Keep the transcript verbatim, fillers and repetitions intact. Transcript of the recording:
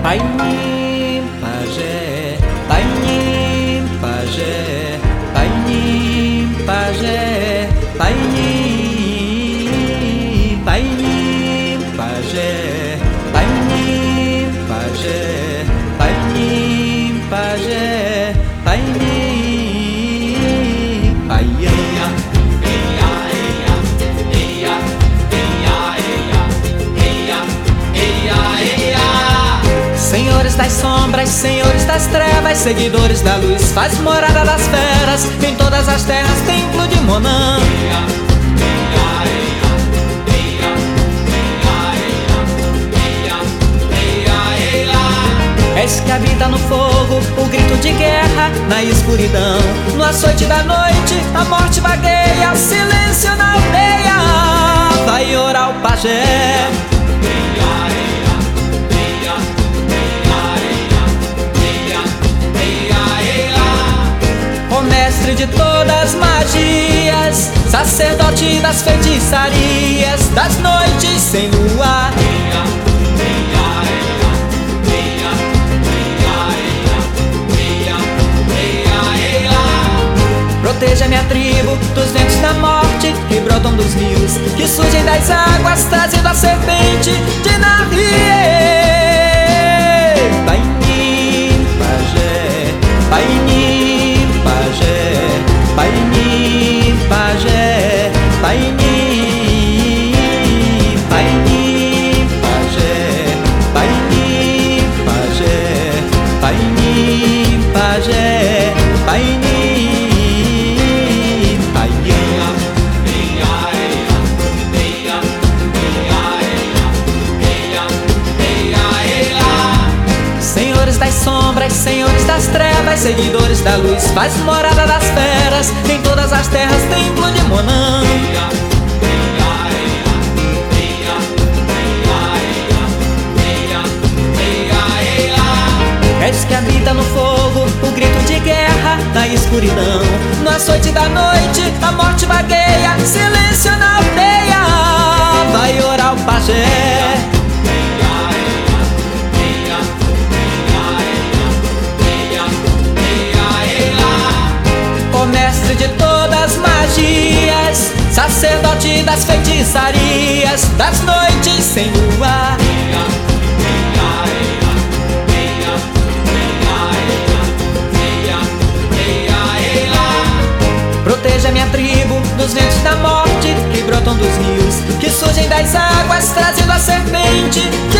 Painim, pajé, painim, pajé, painim, pajé, painim, painim, pajé, painim, pajé, painim, pajé, painim, paiaia. Senhores das sombras, senhores das trevas, seguidores da luz, faz morada das feras, em todas as terras, templo de Monã. És que habita no fogo, o grito de guerra, na escuridão, no açoite da noite, a morte vagueia, silêncio na aldeia, vai orar o pajé. Mestre de todas as magias, sacerdote das feitiçarias, das noites sem luar. Proteja minha tribo dos ventos da morte que brotam dos rios, que surgem das águas, trazendo a serpente de Narrie. Painim, pajé, painim, pajé, painim, pajé, painim, painim, pajé, painim, pajé, painim, pajé, painim, paiaia. Senhores das sombras, senhores das trevas, seguidores da luz, faz morada das feras, em todas as terras, templo de Monã. És que habita no fogo, o grito de guerra, na escuridão, no açoite da noite, a morte vagueia, silêncio na aldeia, vai orar o pajé. Mestre de todas as magias, sacerdote das feitiçarias, das noites sem luar. Proteja minha tribo dos ventos da morte que brotam dos rios, que surgem das águas, trazendo a serpente